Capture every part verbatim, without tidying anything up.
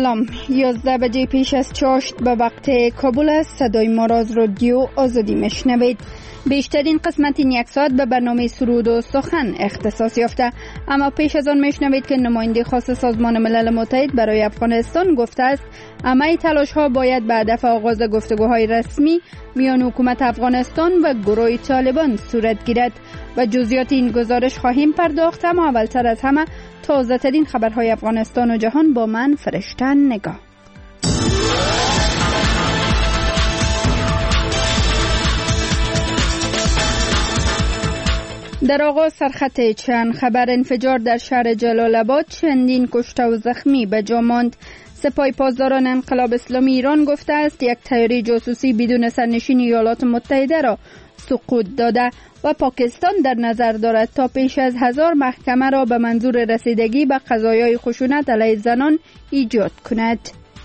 سلام. یازده بجه پیش از چاشت به وقت کابل است. صدای ما را از رادیو آزادی میشنوید. بیشترین قسمت این یک ساعت به برنامه سرود و سخن اختصاص یافته، اما پیش از آن میشنوید که نماینده خاص سازمان ملل متحد برای افغانستان گفته است همه تلاش ها باید به هدف آغاز گفتگوهای رسمی میان حکومت افغانستان و گروه طالبان صورت گیرد. و جزئیات این گزارش خواهیم پرداخت، اما اولتر از همه تازه ترین خبرهای افغانستان و جهان با من فرشته نگاه. در آغاز سرخط چند خبر. انفجار در شهر جلال آباد، چندین کشته و زخمی به جا ماند. سپاه پاسداران انقلاب اسلامی ایران گفته است یک طیاره جاسوسی بدون سرنشین ایالات متحده را سقوط داده و پاکستان در نظر دارد تا پیش از هزار محکمه را به منظور رسیدگی به قضایای خشونت علیه زنان ایجاد کند.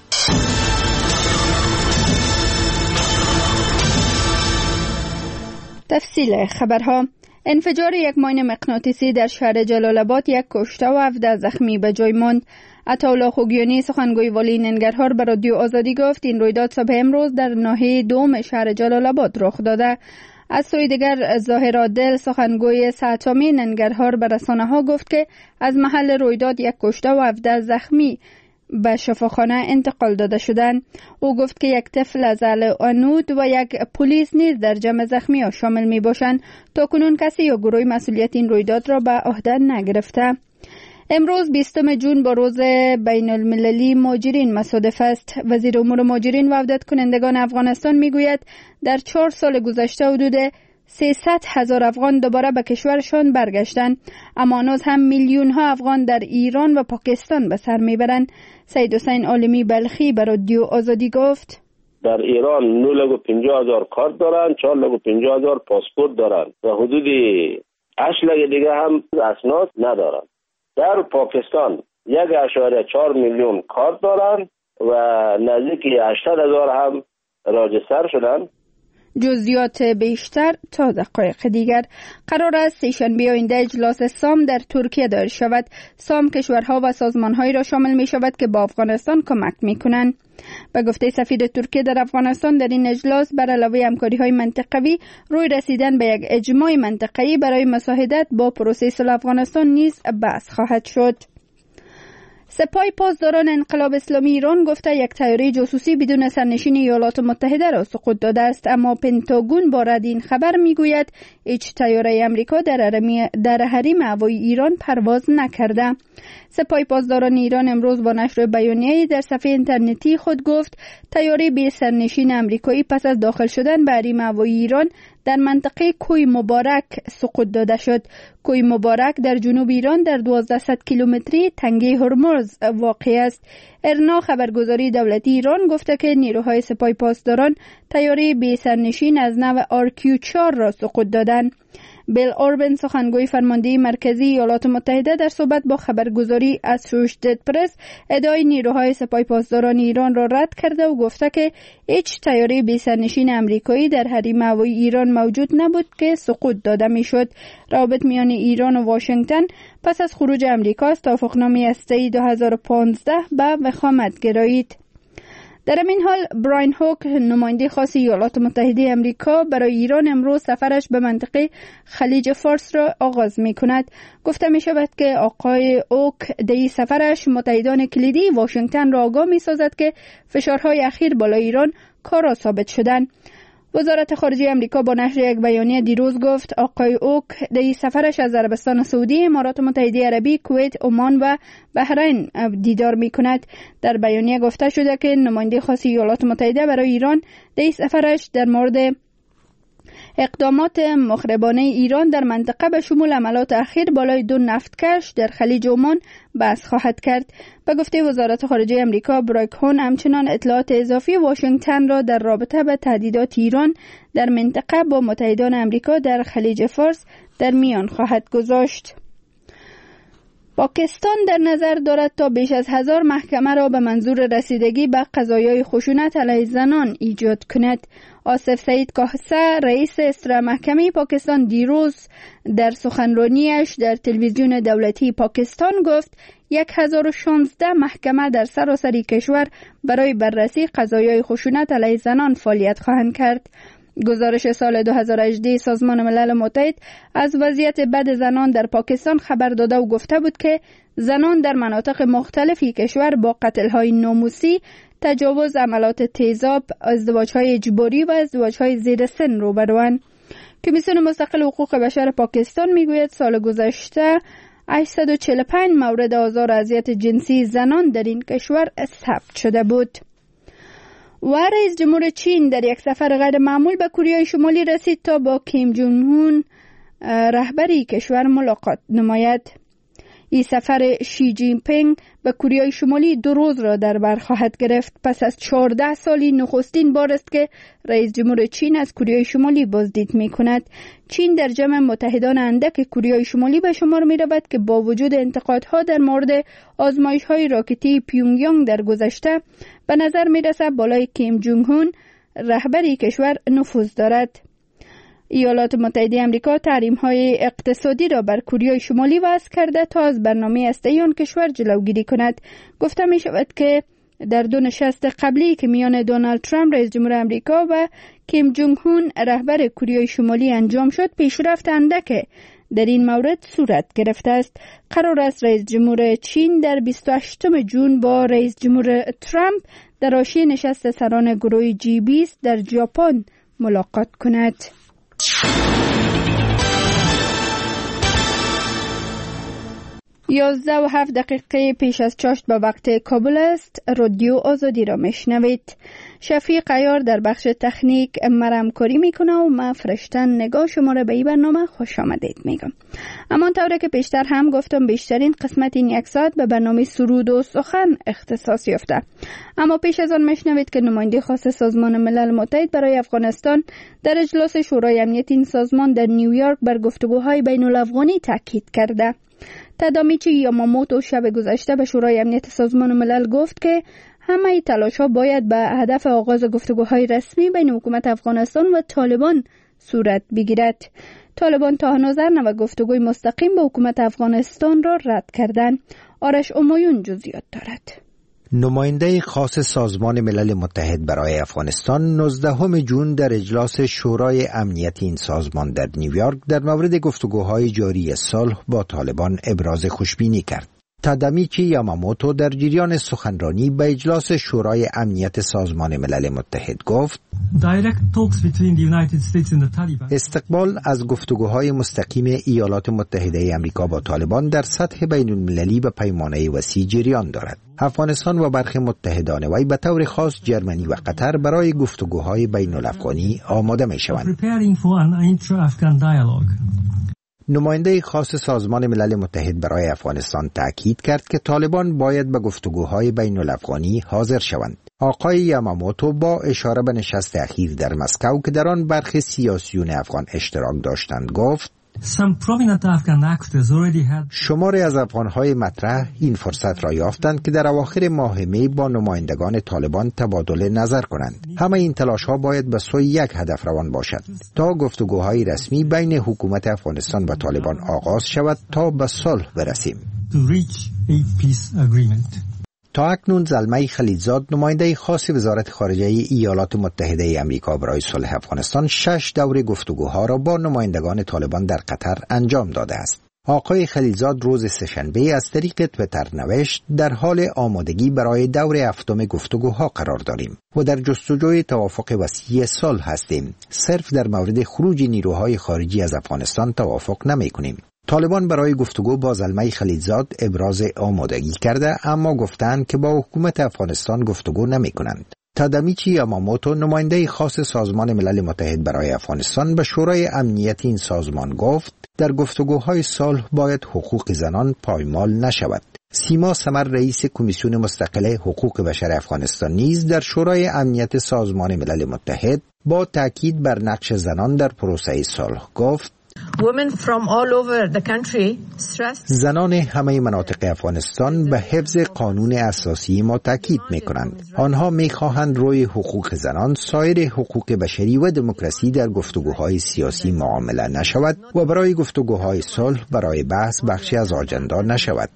تفصیل خبرها. انفجار یک ماین مغناطیسی در شهر جلال آباد، یک کشته و هفده زخمی به جای ماند. عطاالله خوگیانی سخنگوی والی ننگرهار به رادیو آزادی گفت این رویداد صبح امروز در ناحیه دوم شهر جلال آباد رخ داده. از سوی دیگر ظاهر عادل سخنگوی ساعتامی ننگرهار به رسانه‌ها گفت که از محل رویداد یک کشته و هفده زخمی به شفاخانه انتقال داده شدند. او گفت که یک طفل از اهل عنود و یک پلیس نیز در جمع زخمی‌ها شامل می باشند. تا کنون کسی یا گروهی مسئولیت این رویداد را به عهده نگرفته. امروز بیستم جون با روز بین المللی مهاجرین مصادف است. وزیر امور مهاجرین و عودت کنندگان افغانستان میگوید در چهار سال گذشته حدود سیصد هزار افغان دوباره به کشورشان برگشتند، اما هنوز هم میلیون ها افغان در ایران و پاکستان به سر میبرند. سید حسین عالمی بلخی به رادیو آزادی گفت در ایران نه لاک و پنجاه هزار کارت دارند، چهار لاک و پنجاه هزار پاسپورت دارند و حدود هشت لاک دیگه هم اسناد ندارند. در پاکستان یک اشاره چهار میلیون کارت دارند و نزدیک هشتصد هزار هم راجستر شدند. جزئیات بیشتر تا دقایق دیگر. قرار است سه‌شنبه آینده اجلاس سام در ترکیه دایر شود. سام کشورها و سازمانهایی را شامل می شود که با افغانستان کمک می کنند. به گفته سفیر ترکیه در افغانستان، در این اجلاس بر علاوه همکاری‌های منطقوی روی رسیدن به یک اجماع منطقه‌ای برای مساعدت با پروسه صلح افغانستان نیز بحث خواهد شد. سپاه پاسداران انقلاب اسلامی ایران گفته یک طیاره جاسوسی بدون سرنشین ایالات متحده را سقوط داده است، اما پنتاگون با رد این خبر میگوید هیچ طیاره آمریکا در در حریم هوایی ایران پرواز نکرده. سپاه پاسداران ایران امروز با نشر بیانیه‌ای در صفحه اینترنتی خود گفت طیاره بی سرنشین آمریکایی پس از داخل شدن به حریم هوایی ایران در منطقه کوی مبارک سقوط داده شد. کوی مبارک در جنوب ایران در دوازده صد کیلومتری تنگه هرمز واقع است. ارنا خبرگزاری دولتی ایران گفته که نیروهای سپاه پاسداران طیاره بی سرنشین از نوع آر کیو چهار را سقوط دادند. بیل اوربن سخنگوی فرمانده مرکزی ایالات متحده در صحبت با خبرگزاری اسوشییتد پرس ادعای نیروهای سپاه پاسداران ایران را رد کرده و گفته که هیچ طیاره بی سرنشین آمریکایی در حریم هوایی ایران موجود نبود که سقوط داده میشد. روابط میان ایران و واشنگتن پس از خروج آمریکا از توافقنامه هسته‌ای دو هزار و پانزده به وخامت گرایید. در این حال براین هوک نماینده خاص ایالات متحده آمریکا برای ایران امروز سفرش به منطقه خلیج فارس را آغاز می کند. گفته می شود که آقای اوک در این سفرش متحدان کلیدی واشنگتن را آگاه می سازد که فشارهای اخیر بالای ایران کارا ثابت شدند. وزارت خارجه آمریکا با نشر یک بیانیه دیروز گفت آقای اوک در این سفرش از عربستان سعودی، امارات متحده عربی، کویت، عمان و بحرین دیدار می کند. در بیانیه گفته شده که نماینده خاص ایالات متحده برای ایران در این سفرش در مورد اقدامات مخربانه ایران در منطقه به شمول عملات اخیر بالای دو نفتکش در خلیج عمان بحث خواهد کرد. به گفته وزارت خارجه آمریکا، برایک هون همچنان اطلاعات اضافی واشنگتن را در رابطه به تهدیدات ایران در منطقه با متحدان آمریکا در خلیج فارس در میان خواهد گذاشت. پاکستان در نظر دارد تا بیش از هزار محکمه را به منظور رسیدگی به قضایای خشونت علیه زنان ایجاد کند. آصف سعید کاهسه رئیس اصلاح محکمه پاکستان دیروز در سخنرانیش در تلویزیون دولتی پاکستان گفت یک هزار و شانزده محکمه در سراسر کشور برای بررسی قضایای خشونت علیه زنان فعالیت خواهند کرد. گزارش سال دو هزار و هجده سازمان ملل متحد از وضعیت بد زنان در پاکستان خبر داده و گفته بود که زنان در مناطق مختلفی کشور با قتل‌های ناموسی، تجاوز، عملات تیزاب، ازدواج‌های اجباری و ازدواج‌های زیر سن روبروند. کمیسیون مستقل حقوق بشر پاکستان میگوید سال گذشته هشتصد و چهل و پنج مورد آزار و اذیت جنسی زنان در این کشور ثبت شده بود. و رئیس جمهور چین در یک سفر غیر معمول به کره شمالی رسید تا با کیم جونگ هون رهبری کشور ملاقات نماید. این سفر شی جین پینگ به کره شمالی دو روز را در بر خواهد گرفت. پس از چهارده سالی نخستین بار است که رئیس جمهور چین از کره شمالی بازدید می کند. چین در جمع متحدان اندک کره شمالی به شمار می رود که با وجود انتقادها در مورد آزمایش های راکتی پیونگ یانگ در گذشته به نظر می رسد بالای کیم جونگ هون رهبری کشور نفوذ دارد. ایالات متحده آمریکا تحریم‌های اقتصادی را بر کره شمالی وضع کرده تا از برنامه هسته‌ای آن کشور جلوگیری کند. گفته می شود که در دو نشست قبلی که میان دونالد ترامپ رئیس جمهور آمریکا و کیم جونگ هون رهبر کره شمالی انجام شد، پیشرفت اندک در این مورد صورت گرفته است. قرار است رئیس جمهور چین در بیست و هشتم ژوئن با رئیس جمهور ترامپ در حاشیه نشست سران گروه جی بیست در ژاپن ملاقات کند. یازده و هفت دقیقه پیش از چاشت به وقت کابل است. رادیو آزادی را میشنوید. شفیق عیار در بخش تکنیک مرم کاری میکنه و من فرشتن نگاه شما را به این برنامه خوش آمدید میگم. اما طوری که پیشتر هم گفتم بیشترین قسمت این یک ساعت به برنامه سرود و سخن اختصاص یافته. اما پیش از آن میشنوید که نماینده خاص سازمان ملل متحد برای افغانستان در اجلاس شورای امنیت این سازمان در نیویورک بر گفتگوهای بین الافغانی تاکید کرده. تادامیچی یاماموتو شب گذشته به شورای امنیت سازمان ملل گفت که همه تلاش‌ها باید به هدف آغاز گفتگوهای رسمی بین حکومت افغانستان و طالبان صورت بگیرد. طالبان تا هنوز و گفتگوی مستقیم با حکومت افغانستان را رد کردند. آرش امایون جزئیات دارد. نماینده خاص سازمان ملل متحد برای افغانستان نوزدهم ژوئن در اجلاس شورای امنیت این سازمان در نیویورک در مورد گفتگوهای جاری صلح با طالبان ابراز خوشبینی کرد. تادامیچی یاماموتو در جریان سخنرانی به اجلاس شورای امنیت سازمان ملل متحد گفت استقبال از گفتگوهای مستقیم ایالات متحده آمریکا با طالبان در سطح بین المللی به پیمانه وسیع جریان دارد. افغانستان و برخی متحدان وی به طور خاص جرمنی و قطر برای گفتگوهای بین الافغانی آماده می شوند. نماینده خاص سازمان ملل متحد برای افغانستان تأکید کرد که طالبان باید به گفتگوهای بین الافغانی حاضر شوند. آقای یاماموتو با اشاره به نشست اخیر در مسکو که در آن برخی سیاسیون افغان اشتراک داشتند گفت شماری از افغانهای مطرح این فرصت را یافتند که در اواخر ماه می با نمایندگان طالبان تبادل نظر کنند. همه این تلاش ها باید به سوی یک هدف روان باشد تا گفتگوهای رسمی بین حکومت افغانستان و طالبان آغاز شود تا به صلح برسیم. تا اکنون زلمه خلیلزاد نماینده خاص وزارت خارجه ایالات متحده آمریکا برای صلح افغانستان شش دور گفتگوها را با نمایندگان طالبان در قطر انجام داده است. آقای خلیلزاد روز سه‌شنبه از طریق توییتر نوشت در حال آمادگی برای دور هفتم گفتگوها قرار داریم و در جستجوی توافق وسیع صلح هستیم. صرف در مورد خروج نیروهای خارجی از افغانستان توافق نمی کنیم. طالبان برای گفتگو با زلمه خلیلزاد ابراز آمادگی کرده اما گفتند که با حکومت افغانستان گفتگو نمی کنند. تادامیچی یاماموتو نماینده خاص سازمان ملل متحد برای افغانستان به شورای امنیت این سازمان گفت در گفتگوهای صلح باید حقوق زنان پایمال نشود. سیما سمر رئیس کمیسیون مستقل حقوق بشر افغانستان نیز در شورای امنیت سازمان ملل متحد با تاکید بر نقش زنان در پروسه صلح گفت زنان همه مناطق افغانستان به حفظ قانون اساسی ما تاکید می‌کنند. آنها می‌خواهند روی حقوق زنان، سایر حقوق بشری و دموکراسی در گفتگوهای سیاسی معامله نشود و برای گفتگوهای صلح برای بحث بخشی از آجندا نشود.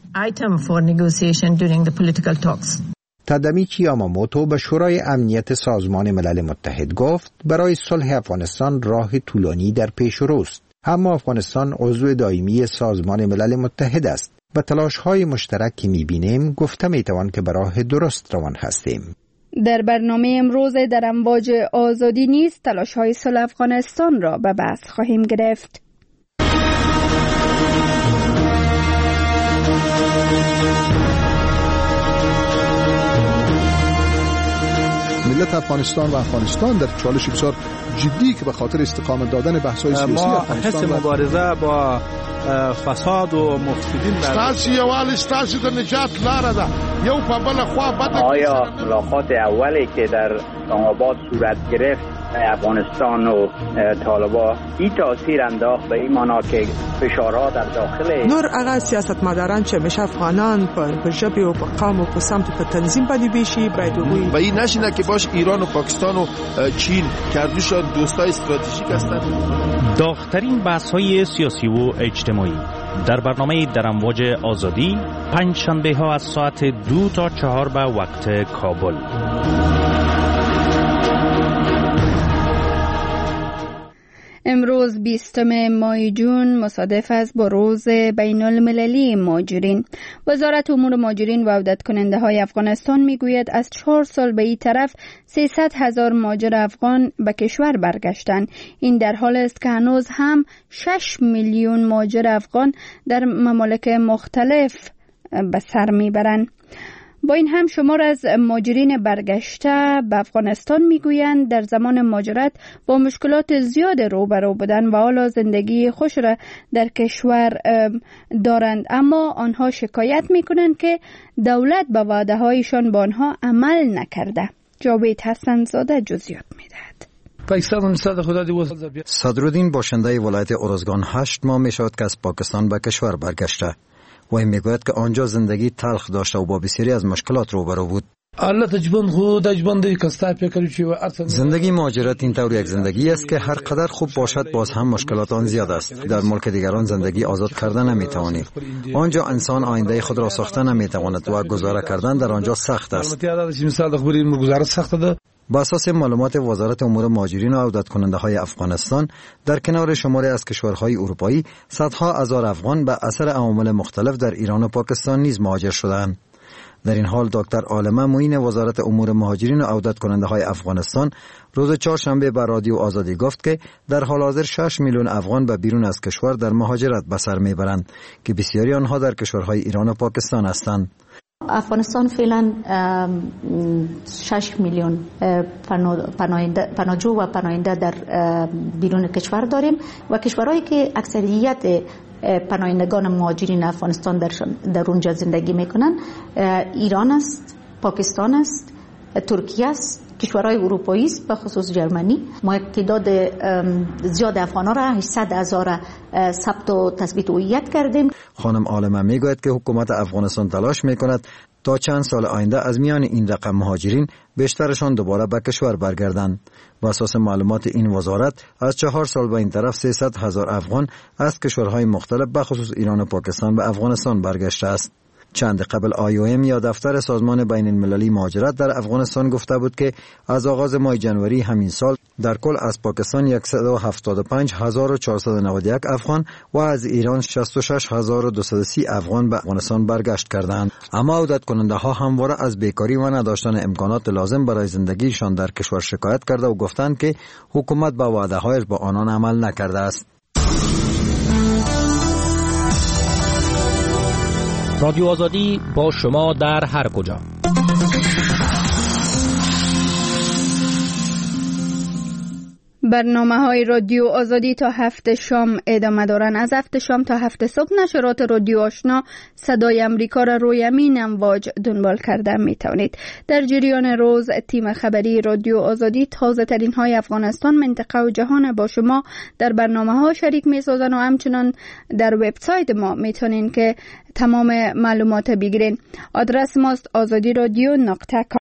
تادامیچی یاماموتو به شورای امنیت سازمان ملل متحد گفت برای صلح افغانستان راه طولانی در پیش روست، اما افغانستان عضو دائمی سازمان ملل متحد است. به تلاش‌های مشترک که می‌بینیم گفته می‌توان که به راه درست روان هستیم. در برنامه امروز در امواج آزادی نیز تلاش‌های صلح افغانستان را به بحث خواهیم گرفت. ملت افغانستان و افغانستان در چالش بسیار جدی که به خاطر استقامت دادن بحث‌های سیاسی افغانستان ما حس مبارزه با فساد و مفسدین ستاسو یوال ستاسو د نجات لاره ده. یو په بل خوا بد. آیا ملاقات اولی که در اسلام‌آباد صورت گرفت افغانستان و طالبان این تاثیر انداخت به این معنا که فشارها در داخل نور هغه سیاستمداران چې مشه افغانان په ژبې او په قوم او په سمت په تنظیم باندې بشي باید وګوري و این نشینه که باش ایران و پاکستان و چین کردوش دوستای استراتژیک هستند. داغ‌ترین بحث‌های سیاسی و اجتماعی در برنامه در امواج آزادی پنج شنبه ها از ساعت دو تا چهار به وقت کابل. امروز بیستم ماه جون مصادف است با روز بین المللی مهاجرین. وزارت امور مهاجرین و عودت کننده های افغانستان میگوید از چهار سال به این طرف سیصد هزار مهاجر افغان به کشور برگشتند. این در حال است که هنوز هم شش میلیون مهاجر افغان در ممالک مختلف به سر میبرند. با این هم شمار از مهاجرین برگشته به افغانستان میگویند در زمان مهاجرت با مشکلات زیاد روبرو بودند و حالا زندگی خوش را در کشور دارند، اما آنها شکایت میکنند که دولت به وعده هایشان با آنها عمل نکرده. جاوید حسن زاده جزئیات میدهد. صدرالدین باشنده ولایت ارزگان هشت ماه می شود که از پاکستان به کشور برگشته و این میگوید که آنجا زندگی تلخ داشته و با بسیاری از مشکلات روبرو بود. زندگی مهاجرت این طور یک زندگی است که هر قدر خوب باشد باز هم مشکلات آن زیاد است. در ملک دیگران زندگی آزاد کردن نمیتوانی. آنجا انسان آینده خود را ساخته نمیتواند و گذاره کردن در آنجا سخت است. با اساس معلومات وزارت امور مهاجرین و عودت کننده های افغانستان، در کنار شماری از کشورهای اروپایی صدها هزار افغان به اثر عوامل مختلف در ایران و پاکستان نیز مهاجر شدند. در این حال دکتر عالمه معین وزارت امور مهاجرین و عودت کننده های افغانستان روز چهارشنبه به رادیو آزادی گفت که در حال حاضر شش میلیون افغان به بیرون از کشور در مهاجرت به سر میبرند که بسیاری آنها در کشورهای ایران و پاکستان هستند. افغانستان فعلا شش میلیون پناهجو و پناهنده در بیرون کشور داریم و کشورهایی که اکثریت پناهندگان مهاجرین افغانستان در در اونجا زندگی میکنن ایران است، پاکستان است، ترکیه است، کشورهای اروپایی است، به خصوص جرمنی. ما تعداد زیاد افغان‌ها را هشتصد هزار ثبت و تثبیت هویت کردیم. خانم عالمه میگوید که حکومت افغانستان تلاش میکند تا چند سال آینده از میان این رقم مهاجرین بیشترشان دوباره به کشور برگردند. بر اساس معلومات این وزارت از چهار سال به این طرف سیصد هزار افغان از کشورهای مختلف به خصوص ایران و پاکستان به افغانستان برگشته است. چند قبل آی او ام یا دفتر سازمان بین المللی مهاجرت در افغانستان گفته بود که از آغاز ماه جنوری همین سال در کل از پاکستان صد و هفتاد و پنج هزار و چهارصد و نود و یک افغان و از ایران شصت و شش هزار و دویست و سی افغان به افغانستان برگشت کردند. اما عودت کننده ها همواره از بیکاری و نداشتن امکانات لازم برای زندگیشان در کشور شکایت کرده و گفتند که حکومت به وعده هایش با آنان عمل نکرده است. رادیو آزادی با شما در هر کجا. برنامه های رادیو آزادی تا هفت شام ادامه دارن. از هفت شام تا هفت صبح نشرات رادیو آشنا صدای امریکا را روی امین امواج دنبال کرده می توانید. در جریان روز تیم خبری رادیو آزادی تازه ترین های افغانستان، منطقه و جهان با شما در برنامه ها شریک می سازن و همچنان در وبسایت ما می تونین که تمام معلومات بگیرین. آدرس ماست آزادی رادیو نقطه کام.